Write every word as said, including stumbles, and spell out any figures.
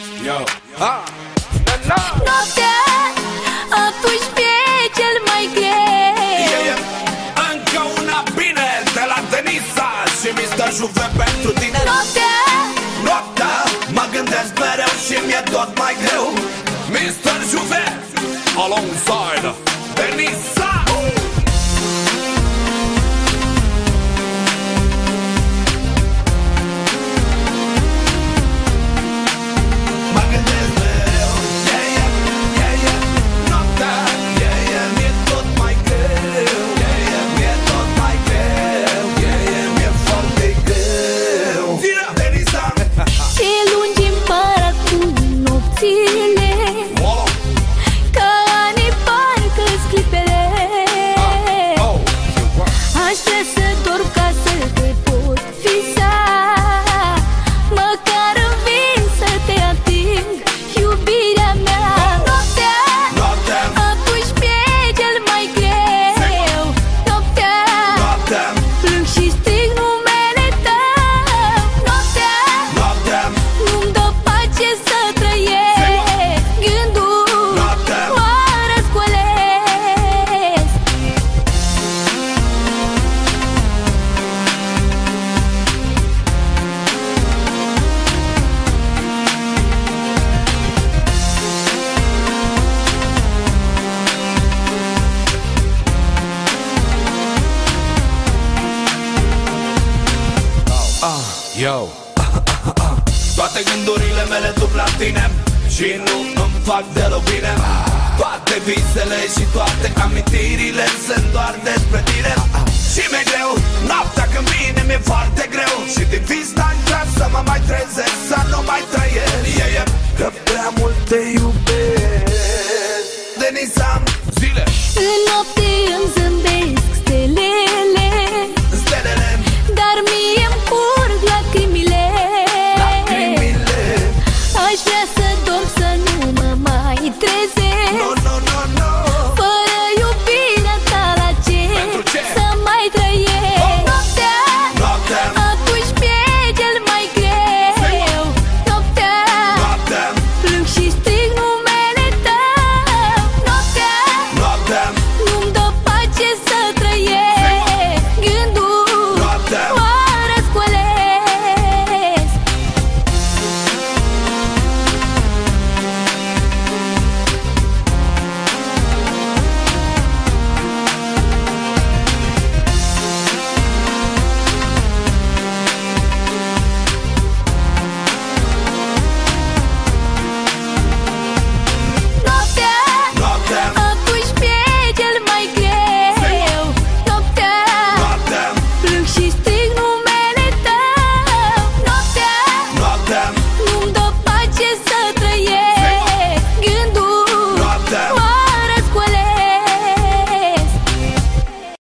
Yo. Ah. Noaptea, atunci mi-e cel mai greu. Yeah, yeah. Încă una bine de la Denisa și mister Juve pentru tine. Noaptea, Noaptea, mă gândesc mereu și mi-e tot mai greu. mister Juve, alongside Denisa. Yo. Toate gândurile mele duc la tine și nu îmi fac deloc bine. Toate visele și toate amintirile sunt doar despre tine. Și mi-e greu, noaptea când vine mi-e foarte greu. Și din vis n-aș vrea să mă mai trezesc, să nu